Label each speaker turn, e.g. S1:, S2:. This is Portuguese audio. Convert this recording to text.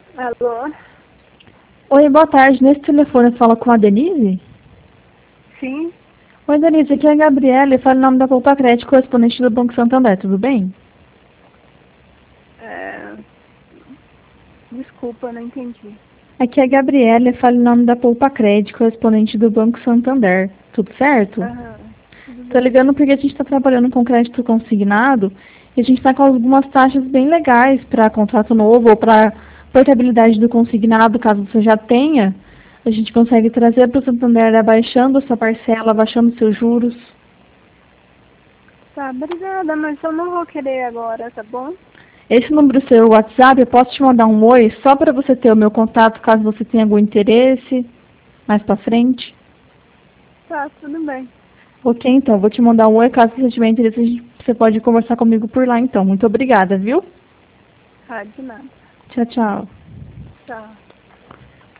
S1: Alô?
S2: Oi, boa tarde. Nesse telefone eu falo com a Denise?
S1: Sim?
S2: Oi, Denise, aqui é a Gabriela. Eu falo em nome da Poupa Crédito, correspondente do Banco Santander. Tudo bem?
S1: É... Desculpa, não entendi.
S2: Aqui é a Gabriela. Eu falo em nome da Poupa Crédito, correspondente do Banco Santander. Tudo certo?
S1: Aham, tudo
S2: Tô
S1: bem.
S2: ligando porque a gente está trabalhando com crédito consignado e a gente está com algumas taxas bem legais para contrato novo ou para portabilidade do consignado, caso você já tenha. A gente consegue trazer para o Santander abaixando a sua parcela, abaixando os seus juros.
S1: Tá, obrigada, mas eu não vou querer agora, tá bom?
S2: Esse número do seu WhatsApp, eu posso te mandar um oi só para você ter o meu contato, caso você tenha algum interesse mais para frente.
S1: Tá, tudo bem.
S2: Ok, então, vou te mandar um oi, caso você tiver interesse, você pode conversar comigo por lá, então. Muito obrigada, viu?
S1: Tá, de nada.
S2: Tchau, tchau.
S1: Tchau.